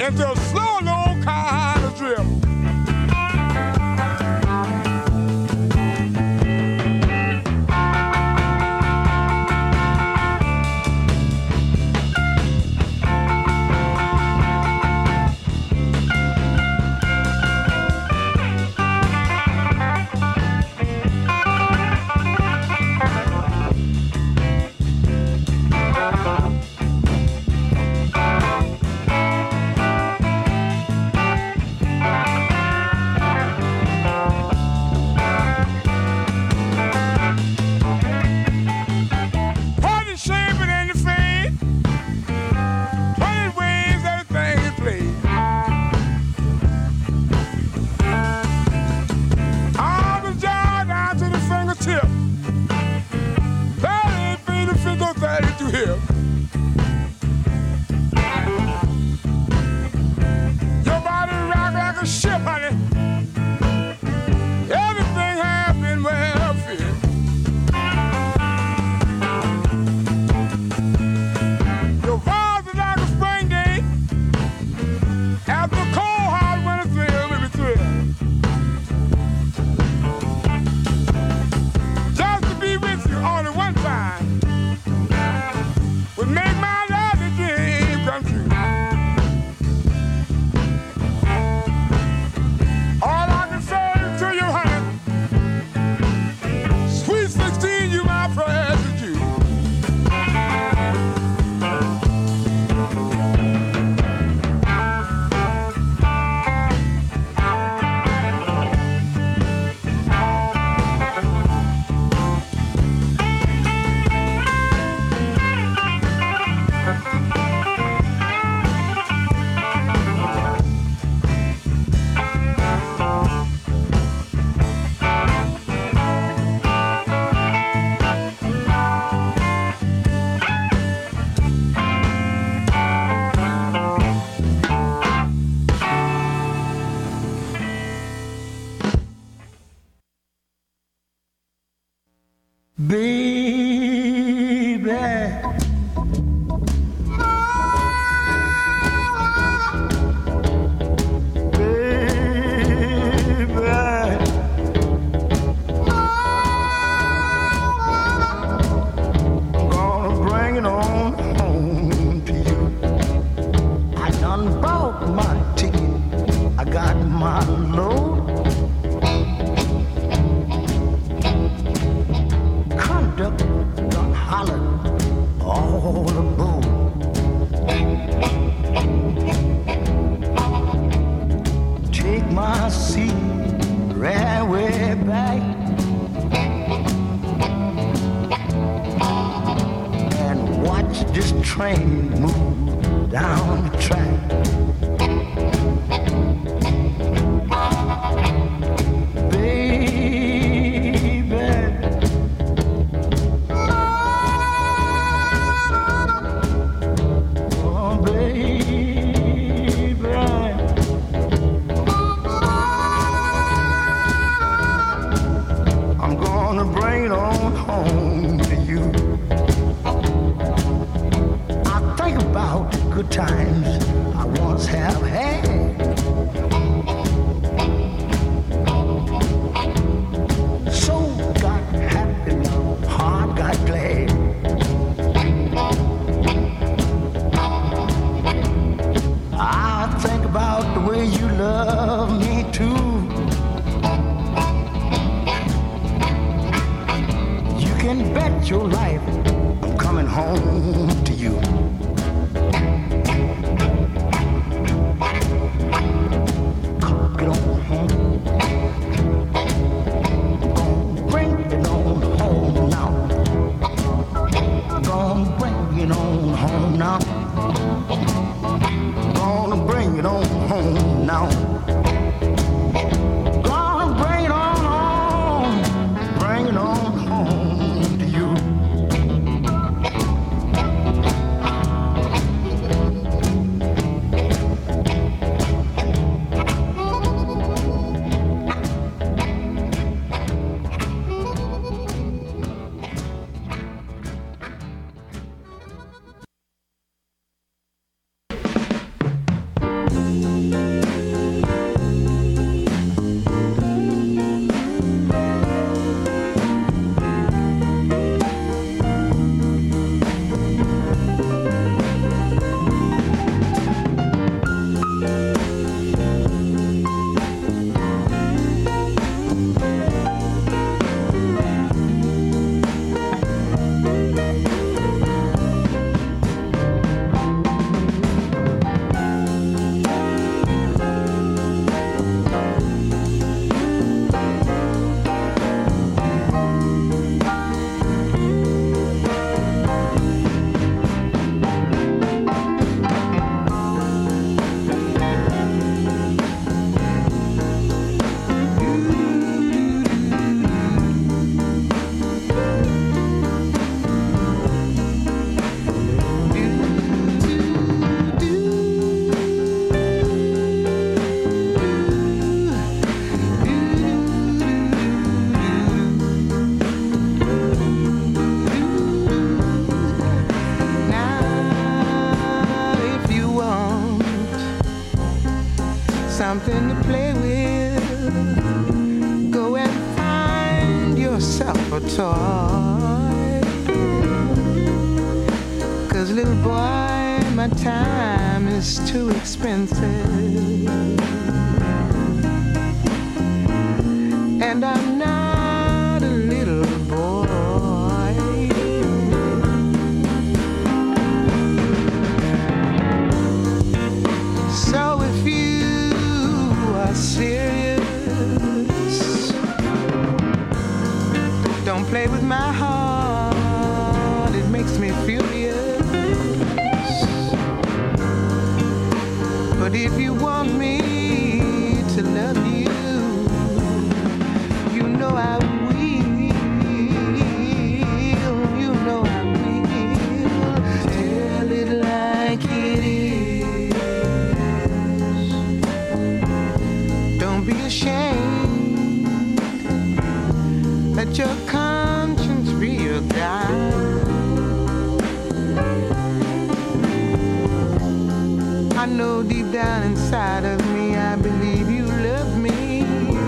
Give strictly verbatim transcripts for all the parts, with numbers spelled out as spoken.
into a slow, low kind of drift. something to play with, go and find yourself a toy. 'Cause little boy, my time is too expensive, and I'm not a little boy. So if you are serious, don't play with my heart, it makes me furious. But if you want me to love you, you know I will, you know I will. Tell it like it is. Don't be ashamed, let your conscience be your guide. I know deep down inside of me, I believe you love me.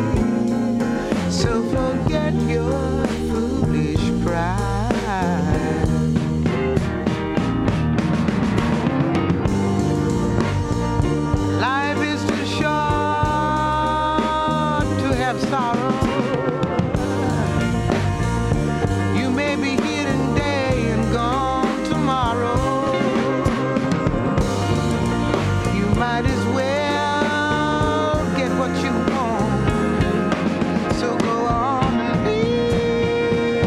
So forget your foolish pride. Life is too short to have sorrow. You may be here today and gone tomorrow. You might as well get what you want. So go on and live.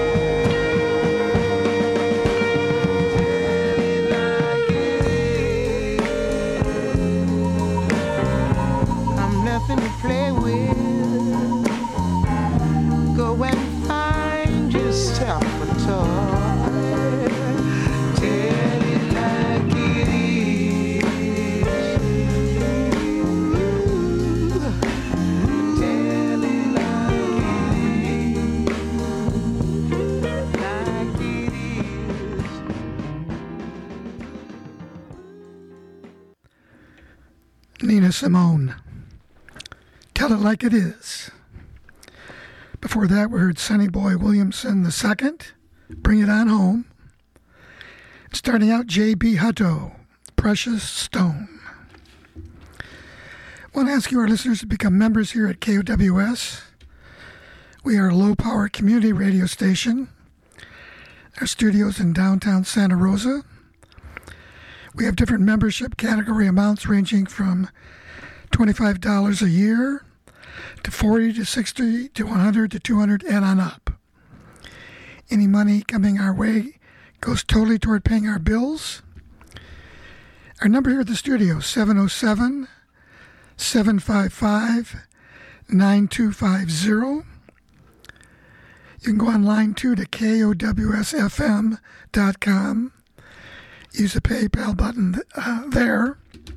Tell it like it is. I'm nothing to play with. Go and find yourself a toy. Tell it like it is. Tell it like it is. Nina Simone, Tell It Like It Is. Before that, we heard Sonny Boy Williamson the second, Bring It On Home. Starting out, J B. Hutto, Precious Stone. I want to ask you, our listeners, to become members here at K O W S. We are a low-power community radio station. Our studio's in downtown Santa Rosa. We have different membership category amounts ranging from twenty-five dollars a year to forty to sixty to one hundred to two hundred and on up. Any money coming our way goes totally toward paying our bills. Our number here at the studio, seven oh seven, seven five five, nine two five zero. You can go online too to K O W S F M dot com. Use the PayPal button uh, there.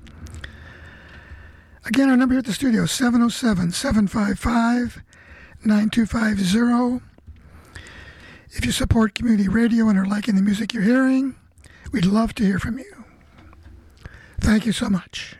Again, our number here at the studio, seven oh seven, seven five five, nine two five zero. If you support community radio and are liking the music you're hearing, we'd love to hear from you. Thank you so much.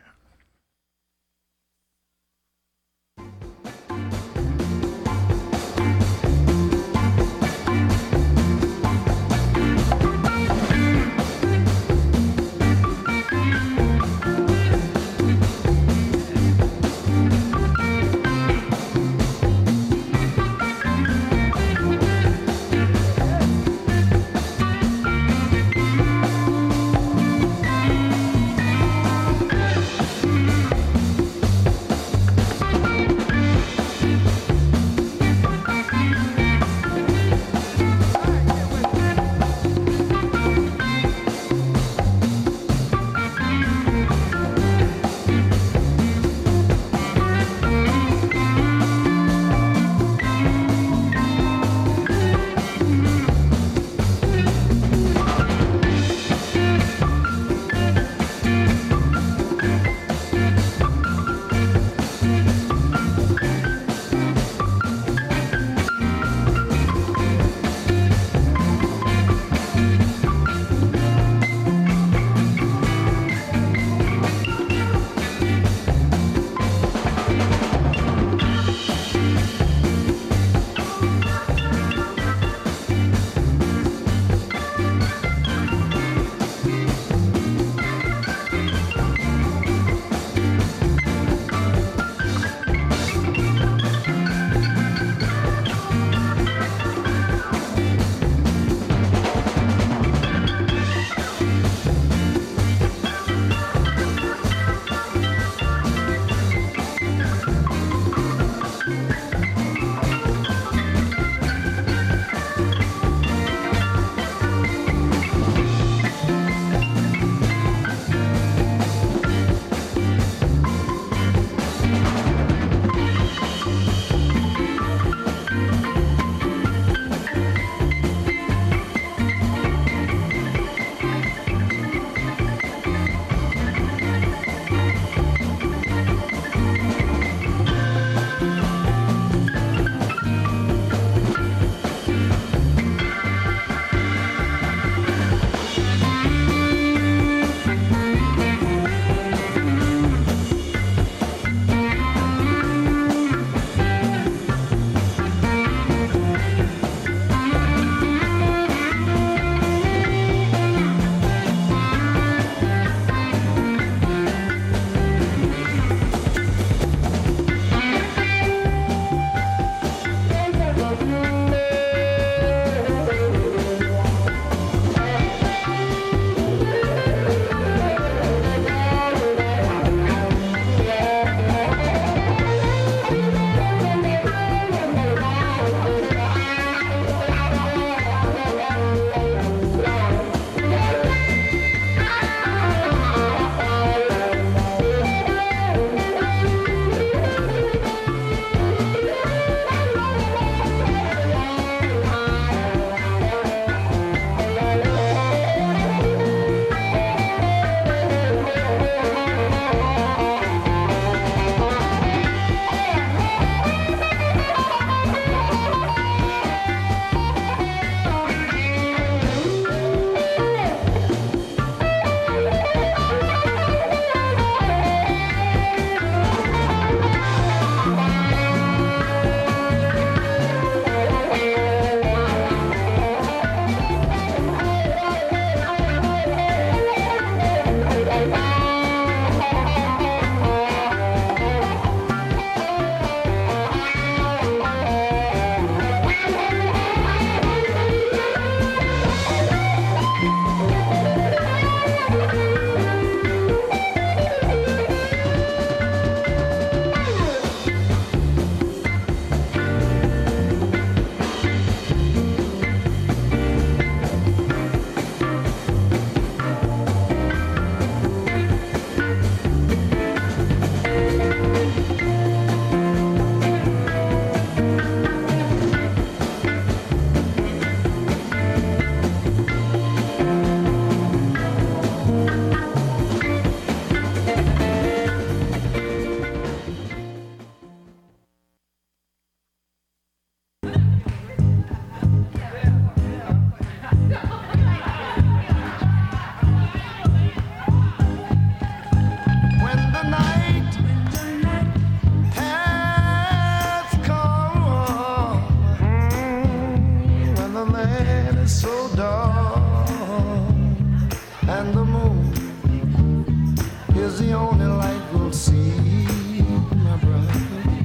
dawn and the moon is the only light we'll see, my brother.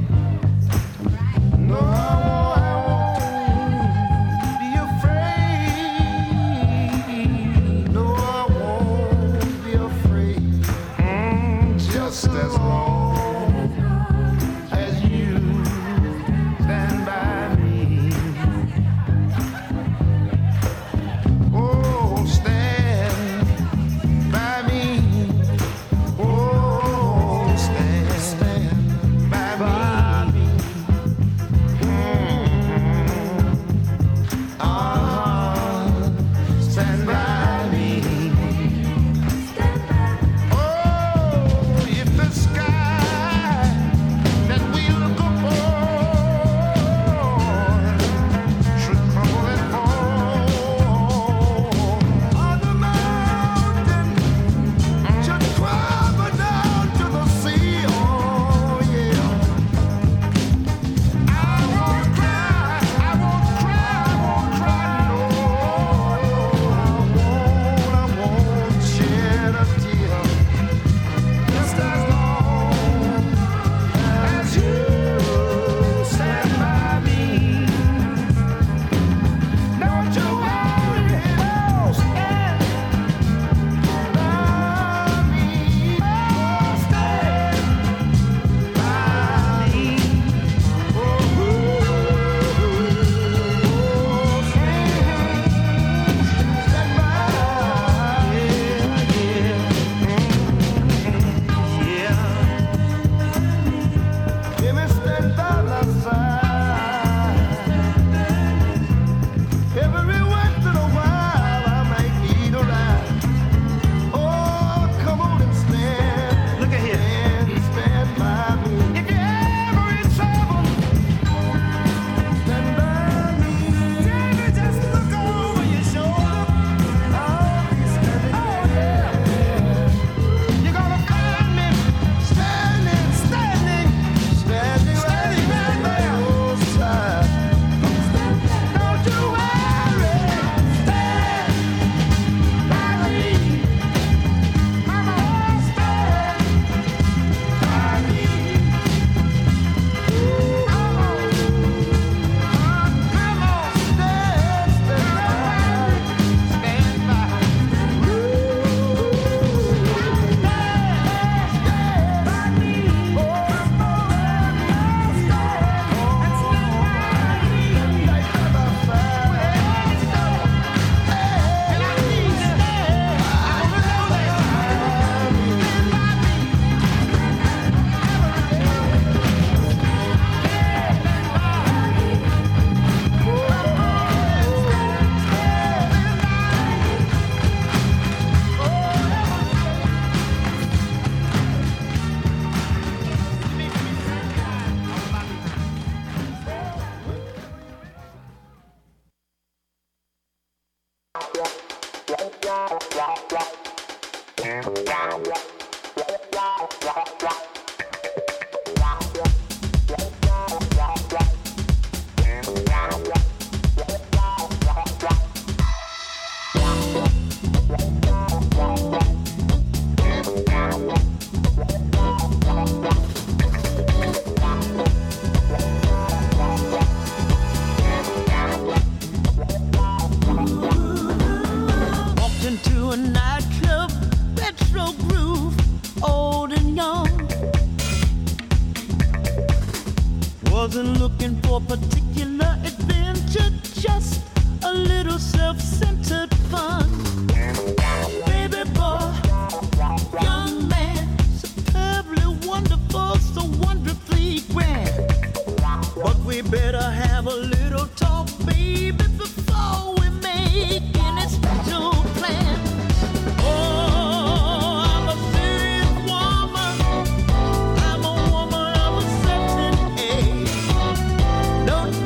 No, I won't be afraid. No, I won't be afraid. Mm, just as long as you stand by me. Oh, stand by me. Oh, stand, stand by me. Mm, ah, stand by me. Oh, if the sky that we look upon should crumble and fall, or the mountain should crumble down to the sea, oh yeah, I won't cry, I won't cry, I won't cry, no, I won't, I won't shed a tear. Just as long as you stand by me. Don't you worry, oh, stand by me. Oh, stand by me. Oh, stand by. Yeah, yeah. Let me stand by my side. Every once in a while I might need a ride. Oh, come on and stand. Look at here. Stand, stand by me. If you're ever in trouble, stand by me. Baby, just look over your shoulder. I'll be standing there. You're gonna find me standing, standing, standing right by your side. Don't you worry, stand by me. Mama, stand by me. Come on, come on, stand, stand by me. Stand by me. Oh, walked into a nightclub, retro groove, old and young. Wasn't looking for particular adventure, just a little self-centered fun. Baby boy, young man, superbly wonderful, so wonderfully grand. But we better have a little talk, baby, before we make any special plan. Oh, I'm a serious woman. I'm a woman of a certain age. Don't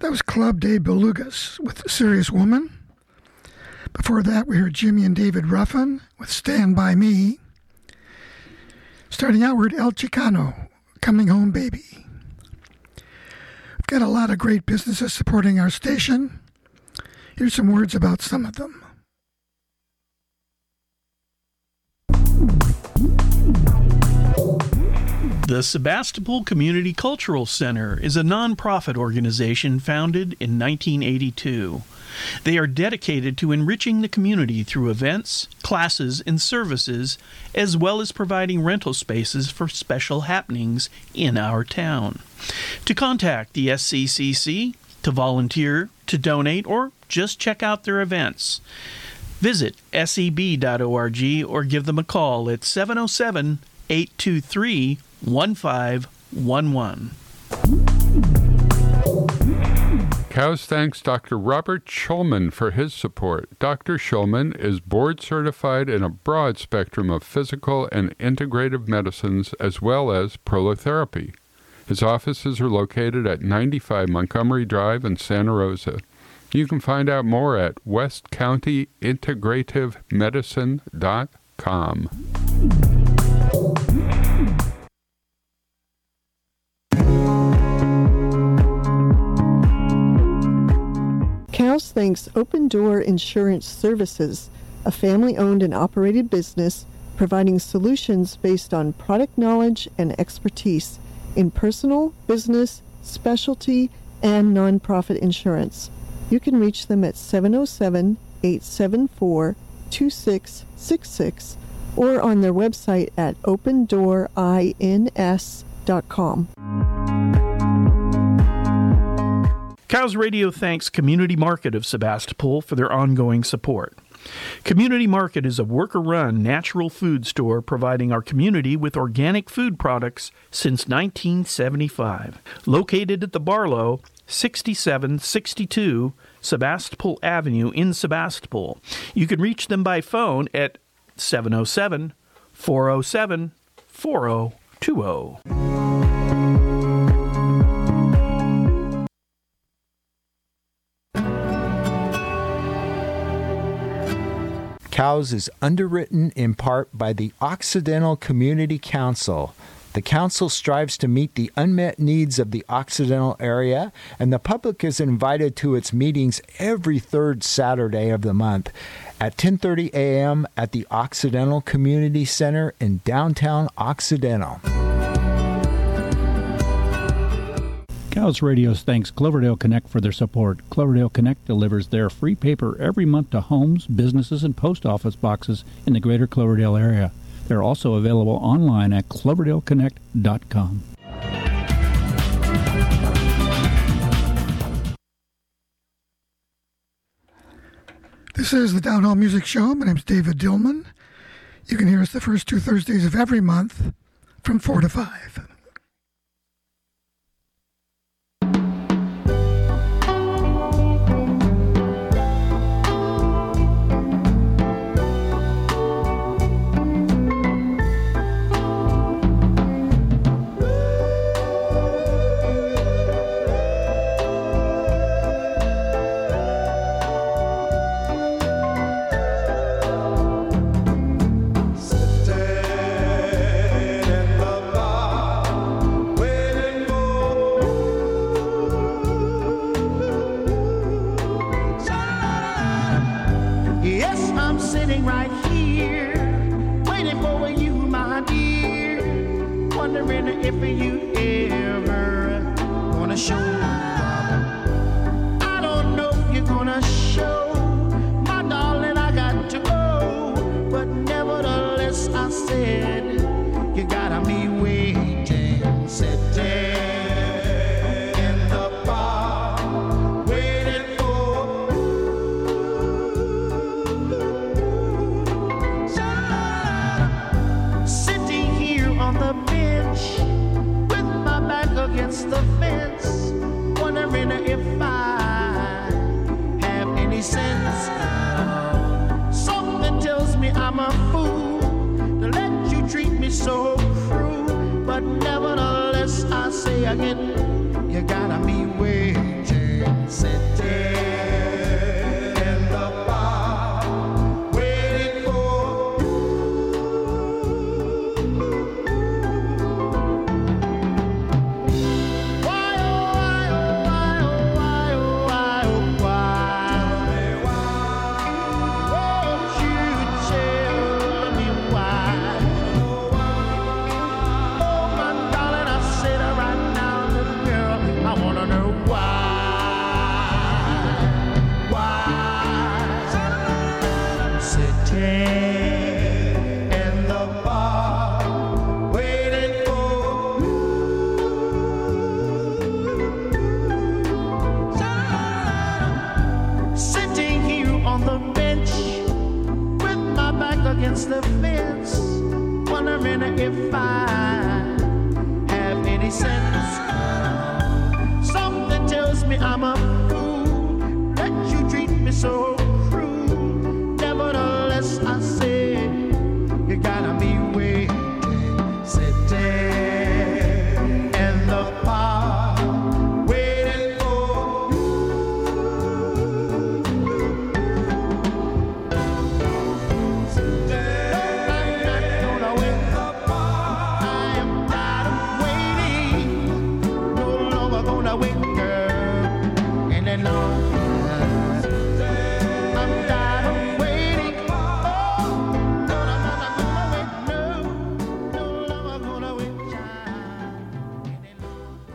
That was Club de Belugas with Serious Woman. Before that, we heard Jimmy and David Ruffin with Stand By Me. Starting out, we heard El Chicano, Coming Home Baby. We've got a lot of great businesses supporting our station. Here's some words about some of them. The Sebastopol Community Cultural Center is a nonprofit organization founded in nineteen eighty-two. They are dedicated to enriching the community through events, classes, and services, as well as providing rental spaces for special happenings in our town. To contact the S C C C, to volunteer, to donate, or just check out their events, visit S E B dot org or give them a call at seven oh seven, eight two three, one five one one. Cows thanks Doctor Robert Schulman for his support. Doctor Schulman is board certified in a broad spectrum of physical and integrative medicines as well as prolotherapy. His offices are located at ninety-five Montgomery Drive in Santa Rosa. You can find out more at west county integrative medicine dot com. Cows thanks Open Door Insurance Services, a family-owned and operated business providing solutions based on product knowledge and expertise in personal, business, specialty, and nonprofit insurance. You can reach them at seven oh seven, eight seven four, two six six six or on their website at open door ins dot com. Cows Radio thanks Community Market of Sebastopol for their ongoing support. Community Market is a worker-run natural food store providing our community with organic food products since nineteen seventy-five. Located at the Barlow, sixty-seven sixty-two Sebastopol Avenue in Sebastopol. You can reach them by phone at seven oh seven, four oh seven, four oh two oh. Cows is underwritten in part by the Occidental Community Council. The council strives to meet the unmet needs of the Occidental area, and the public is invited to its meetings every third Saturday of the month at ten thirty a.m. at the Occidental Community Center in downtown Occidental. Cows Radio thanks Cloverdale Connect for their support. Cloverdale Connect delivers their free paper every month to homes, businesses, and post office boxes in the greater Cloverdale area. They're also available online at cloverdale connect dot com. This is the Down Home Music Show. My name's David Dillman. You can hear us the first two Thursdays of every month from four to five. You gotta be waiting. why. Oh, my darling, I said it right now, little girl, I wanna know why. Why? Sitting in the bar, waiting for you. Sitting here on the bench with my back against the fence, wondering if I have any sense. Something tells me I'm a fool that you treat me so cruel. Nevertheless, I say you gotta be waiting, sitting in the park, waiting for you. I'm not gonna wait. I am tired of waiting. No longer gonna wait, girl, any longer. I'm tired of waiting. Oh, no, I'm not gonna wait, no. No longer gonna wait, child, any longer.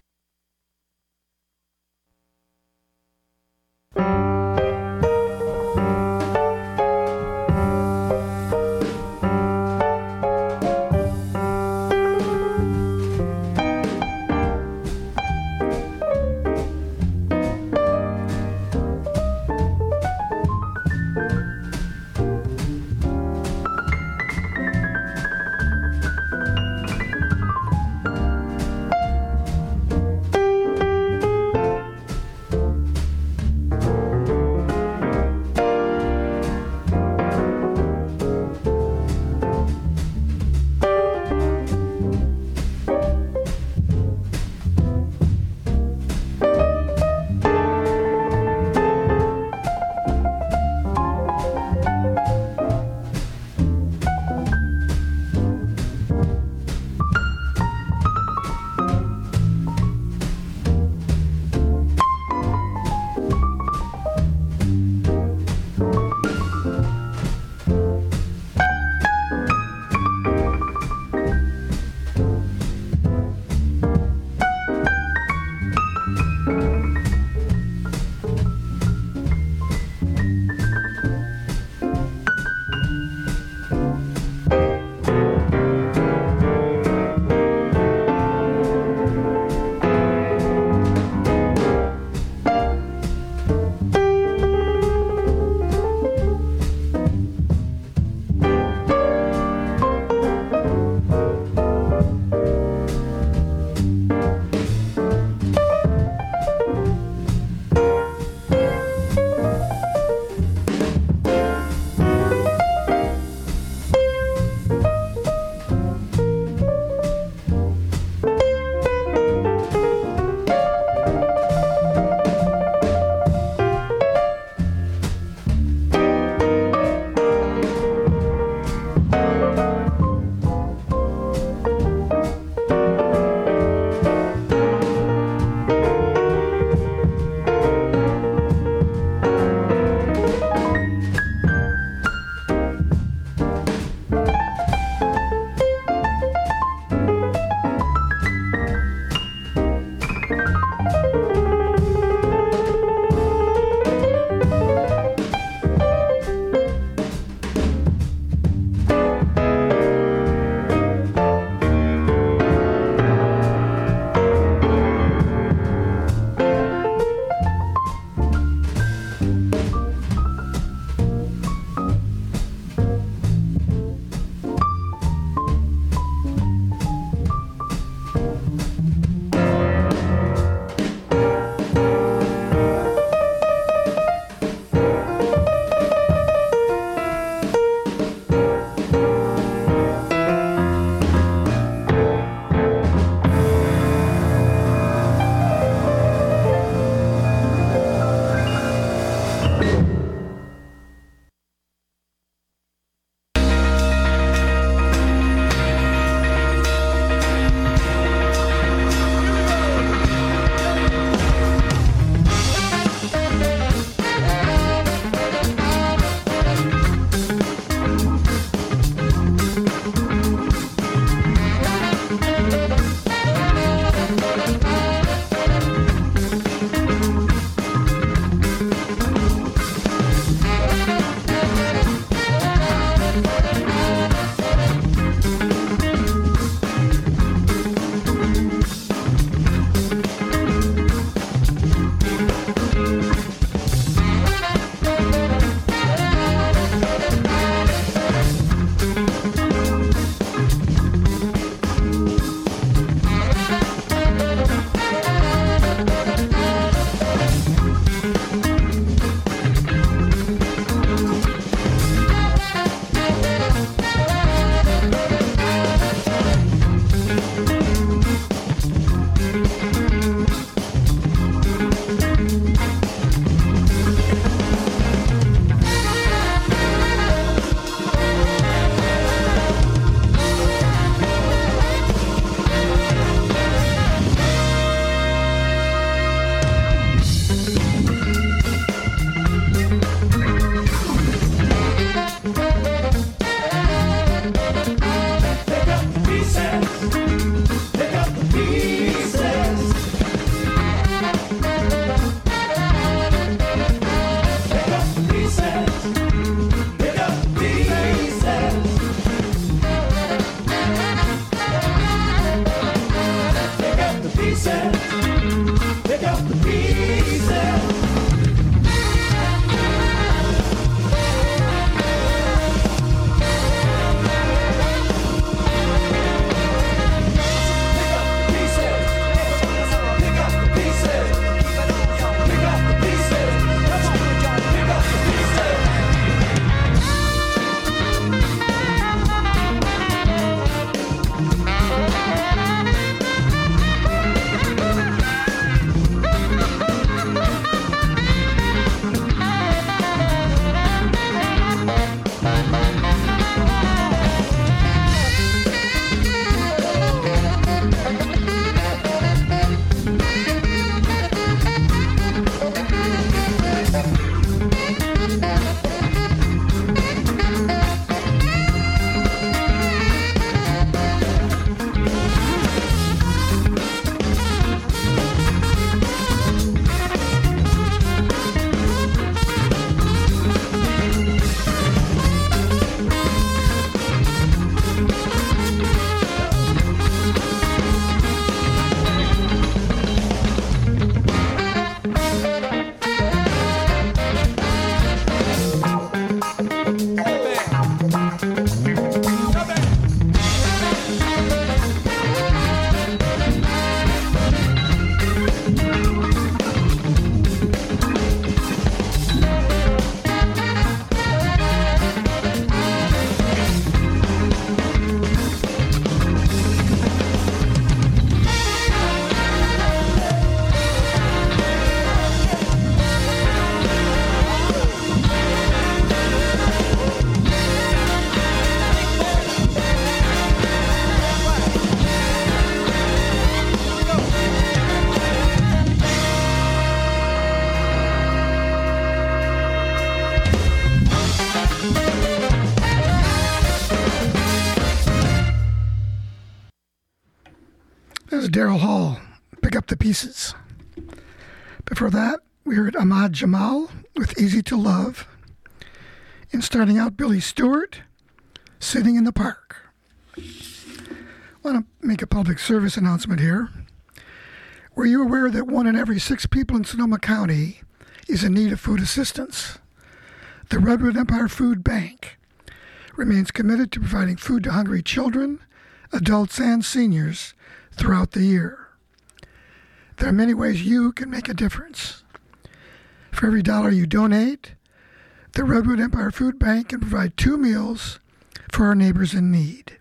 was Daryl Hall, Pick Up the Pieces. Before that, we heard Ahmad Jamal with Easy to Love. And starting out, Billy Stewart, Sitting in the Park. I want to make a public service announcement here. Were you aware that one in every six people in Sonoma County is in need of food assistance? The Redwood Empire Food Bank remains committed to providing food to hungry children, adults, and seniors throughout the year. There are many ways you can make a difference. For every dollar you donate, the Redwood Empire Food Bank can provide two meals for our neighbors in need.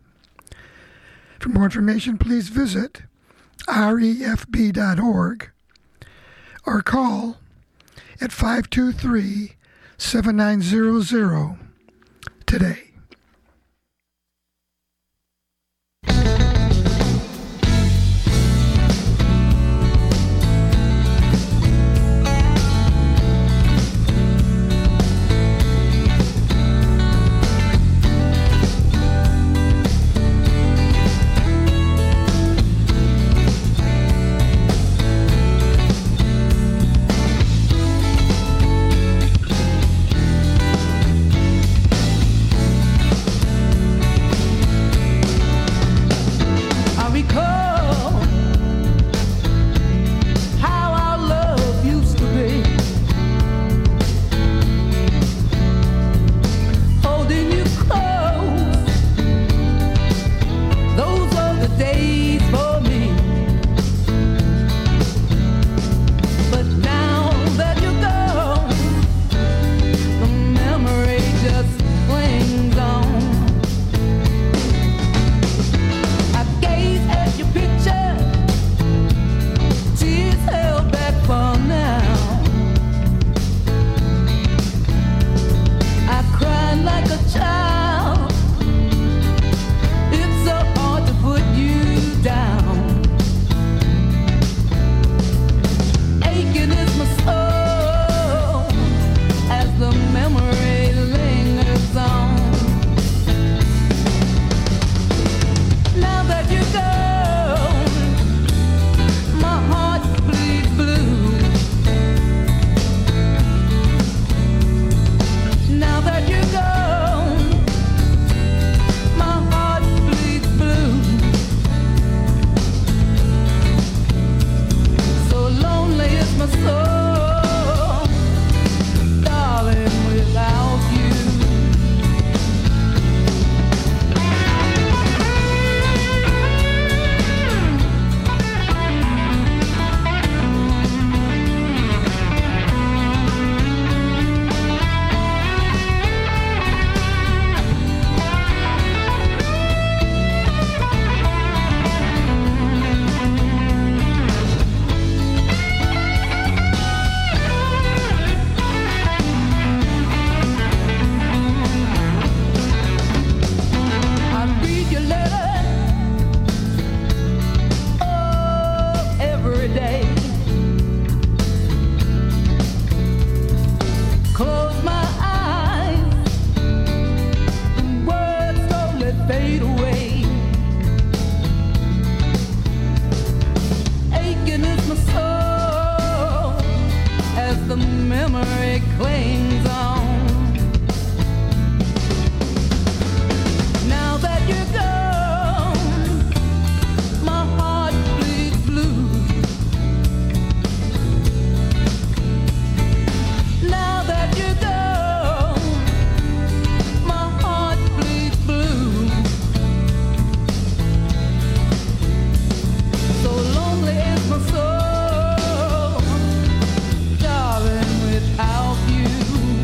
For more information, please visit R E F B dot org or call at five two three, seven nine zero zero today. Darling, without you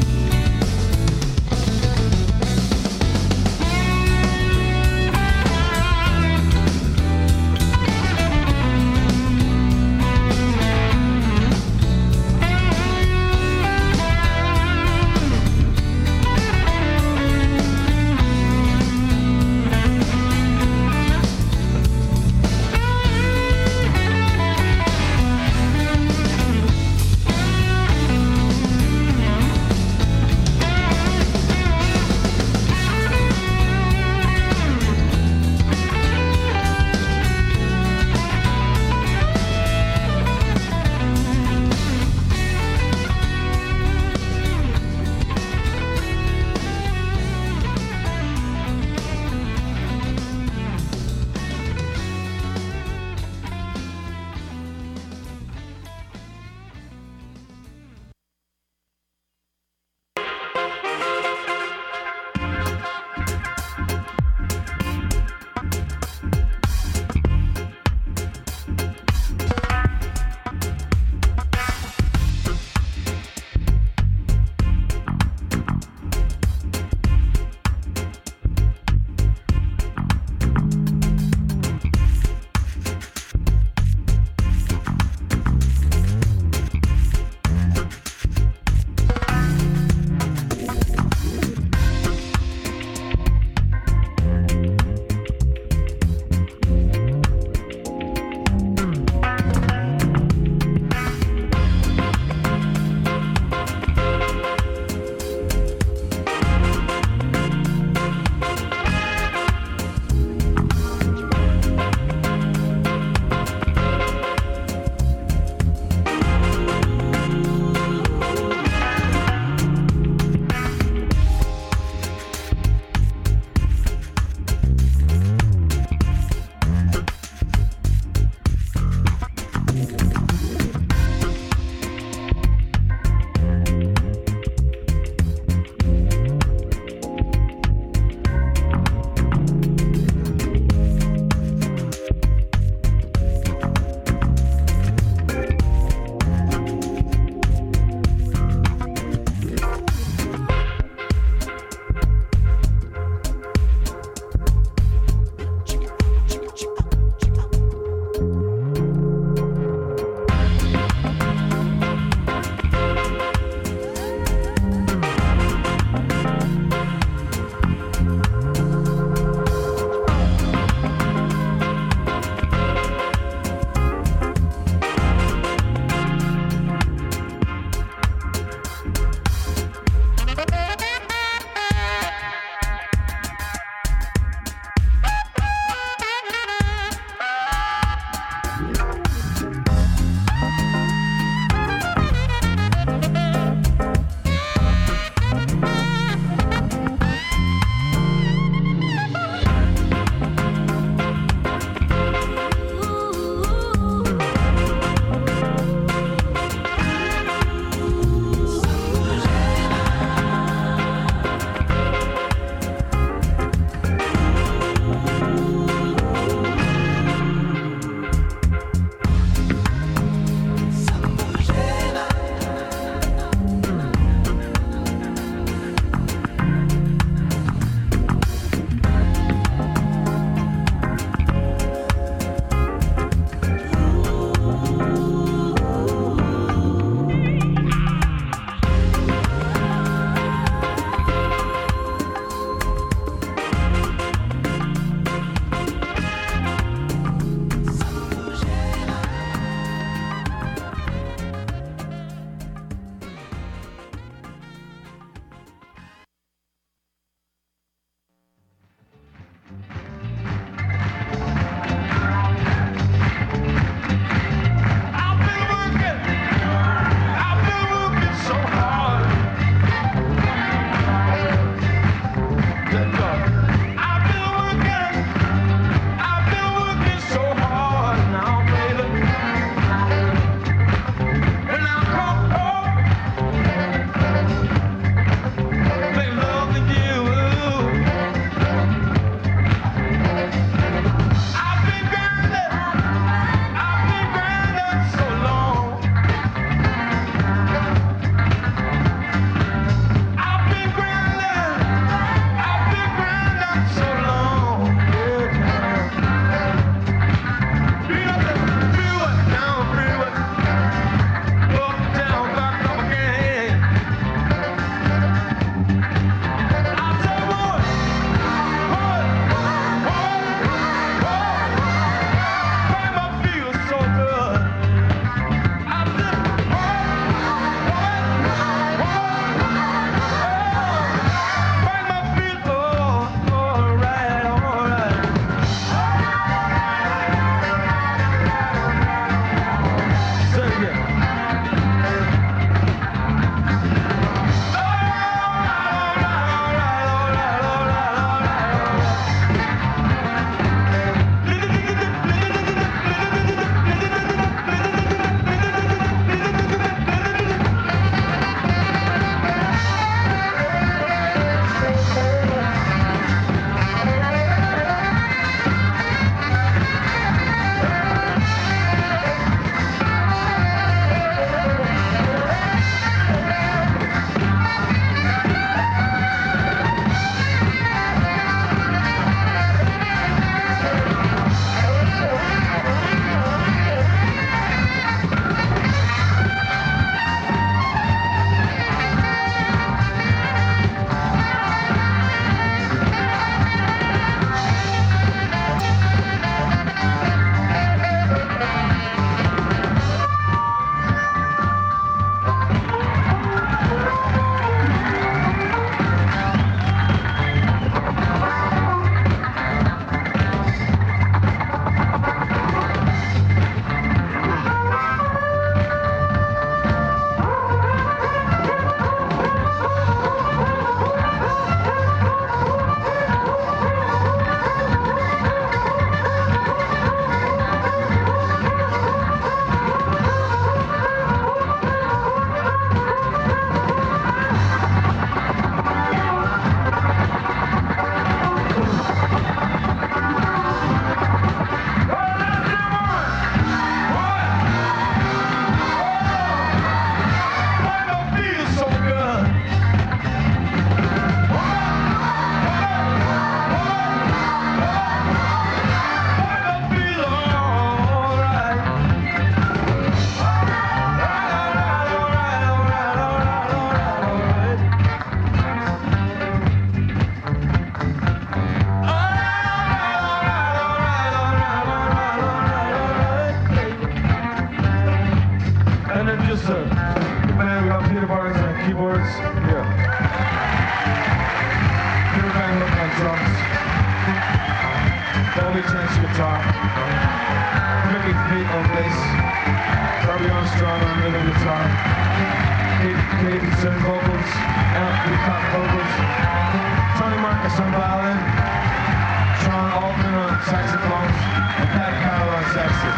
guitar. Mickey Pete on bass. Bobby Armstrong on rhythm guitar. Kate Davidson vocals. Alec Peacock vocals. Tony Marcus on violin. Sean Altman on saxophones. And Pat Kyle on saxophone.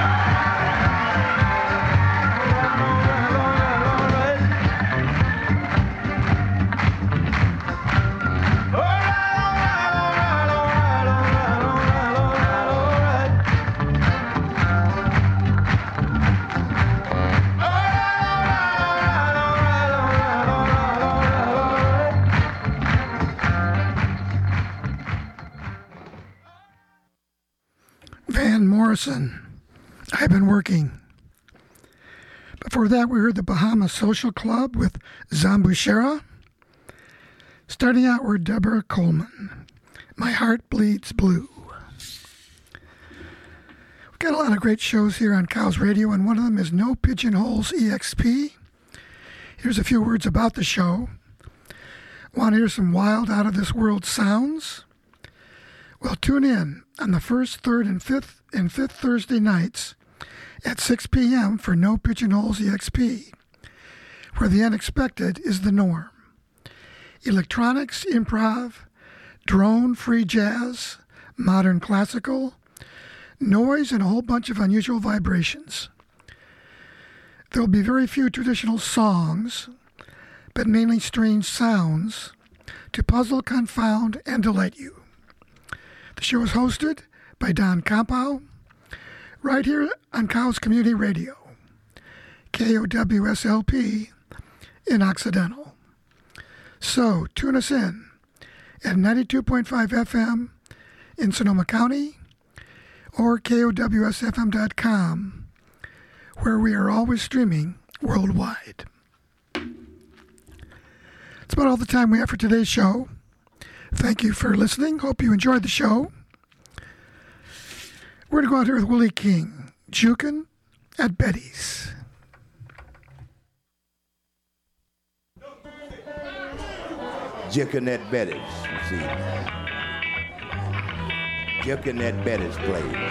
Van Morrison, I've Been Working. Before that, we heard the Bahama Social Club with Zambushera. Starting out were Deborah Coleman, My Heart Bleeds Blue. We've got a lot of great shows here on Cows Radio, and one of them is No Pigeonholes E X P. Here's a few words about the show. Want to hear some wild, out-of-this-world sounds? Well, tune in on the first, third, and fifth and fifth Thursday nights at six p.m. for No Pigeonholes E X P, where the unexpected is the norm. Electronics, improv, drone, free jazz, modern classical, noise, and a whole bunch of unusual vibrations. There will be very few traditional songs, but mainly strange sounds to puzzle, confound, and delight you. The show is hosted by Don Campow, right here on Cows Community Radio, K O W S L P in Occidental. So tune us in at ninety-two point five F M in Sonoma County or K O W S F M dot com, where we are always streaming worldwide. That's about all the time we have for today's show. Thank you for listening. Hope you enjoyed the show. We're going to go out here with Willie King, Jukin' at Betty's. Jukin' at Betty's, you see. Jukin' at Betty's place.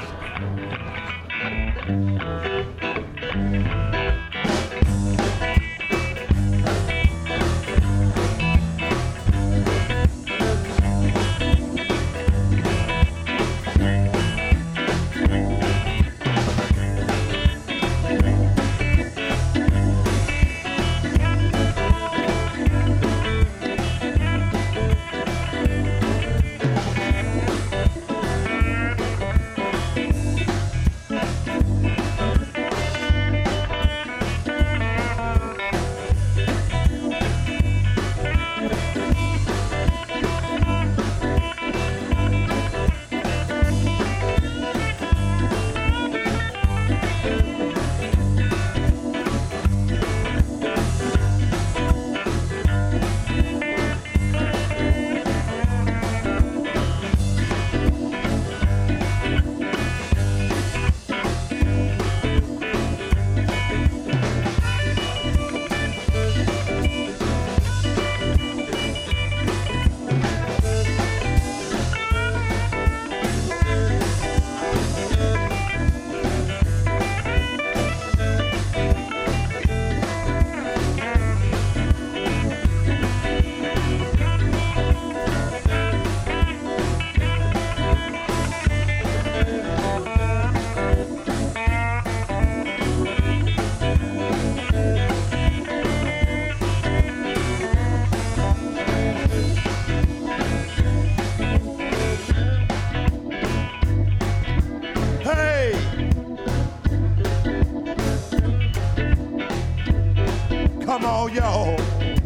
Come on, y'all.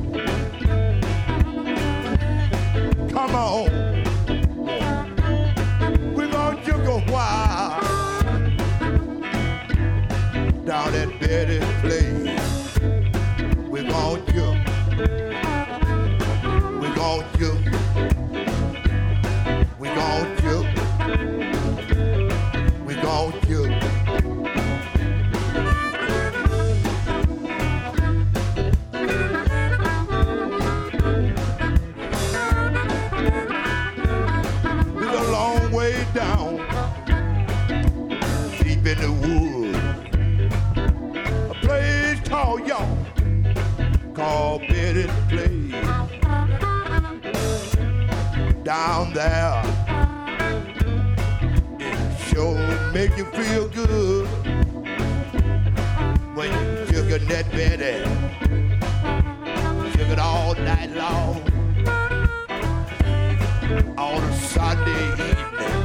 Come on. We're gonna juke a while down at Betty's place. We're gonna juke. We're gonna juke. We're gonna juke. We're gonna juke. Down in the woods. A place called y'all, called Betty's Place. Down there, it sure make you feel good when you sugar that Betty, sugar all night long, on a Sunday evening,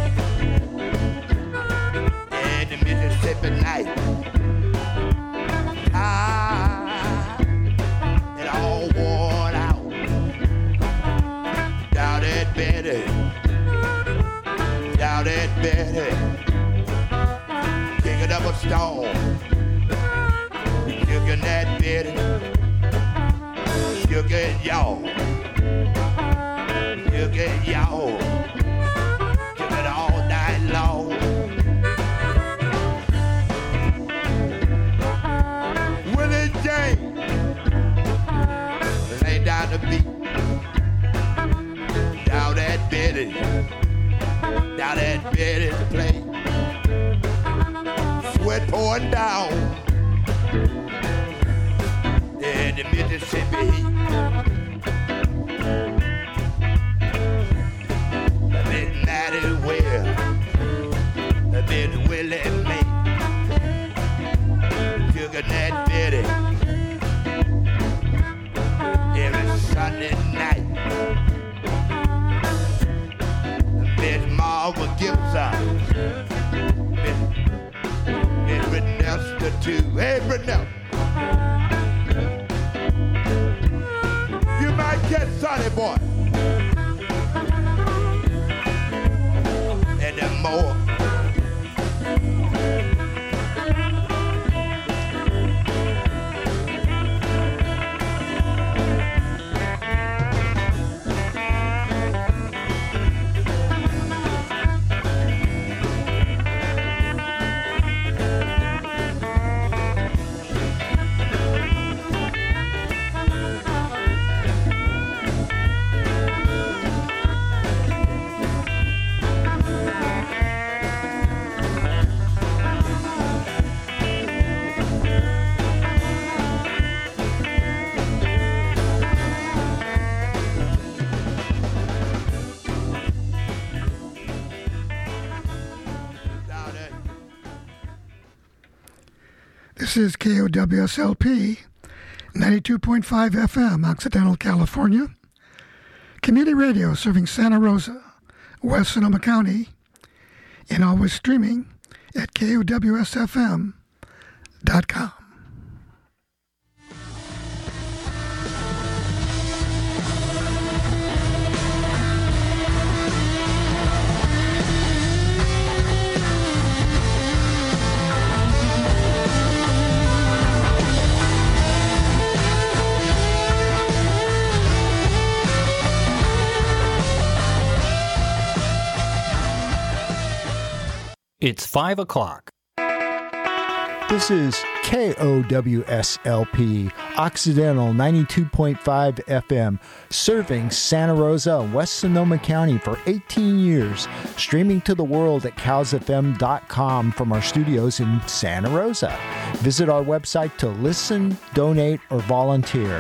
and the Mississippi night. Ah, it all worn out. Down at Betty, down at Betty, kicking up a storm. Sugar that Betty, sugar y'all, sugar y'all, sugar all night long. Willie James lay down the beat. Down at Betty, down at Betty's place. Sweat pouring down in the Mississippi heat. I've been mighty well, I've been Willie Mae, Sugar Nat Betty, every Sunday night. Miss Marva Gibson, Miss, Miss Renesta too. Hey, Renesta. You might get Sonny Boy. And then more. This is K O W S L P, ninety-two point five F M, Occidental, California. Community radio serving Santa Rosa, West Sonoma County, and always streaming at K O W S F M dot com. It's five o'clock. This is K O W S L P, Occidental ninety-two point five F M, serving Santa Rosa and West Sonoma County for eighteen years, streaming to the world at cows F M dot com from our studios in Santa Rosa. Visit our website to listen, donate, or volunteer.